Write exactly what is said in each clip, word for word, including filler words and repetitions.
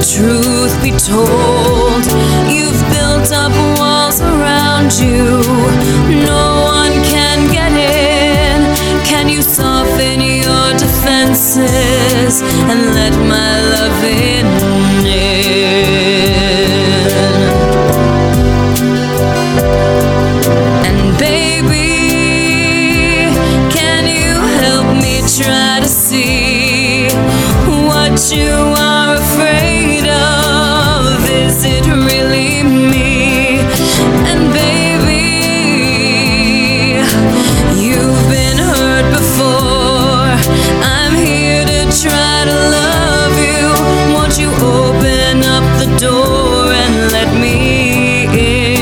the truth be told, you've built up walls around you. No one can get in. Can you soften your defenses and let my love in? And baby, can you help me try to see what you are afraid of? Is it really me? And baby, you've been hurt before. I'm here to try to love you. Won't you open up the door and let me in?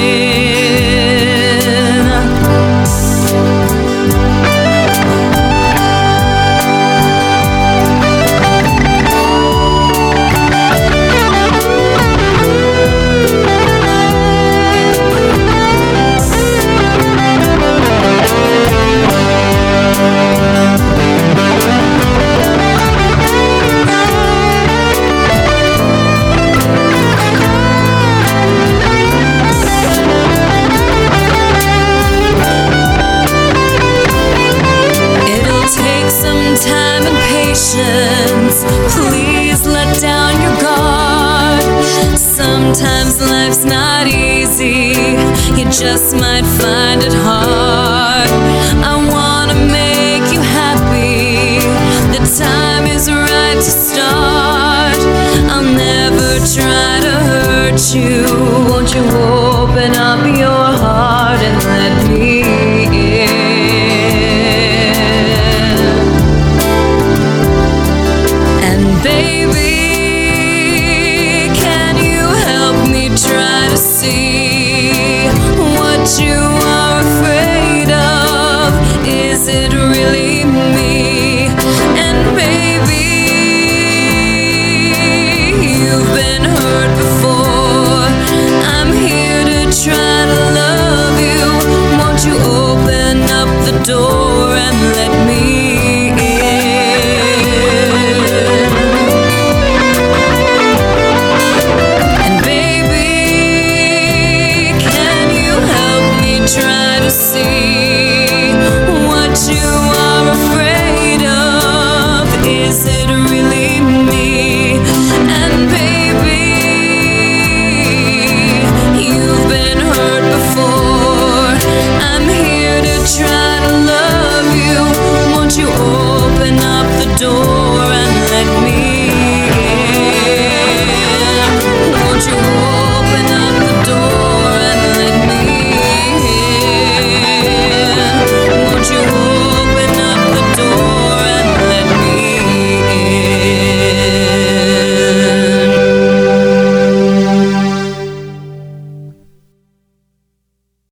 Time and patience, please let down your guard. Sometimes life's not easy, you just might find it hard. I wanna make you happy, the time is right to start. I'll never try to hurt you, won't you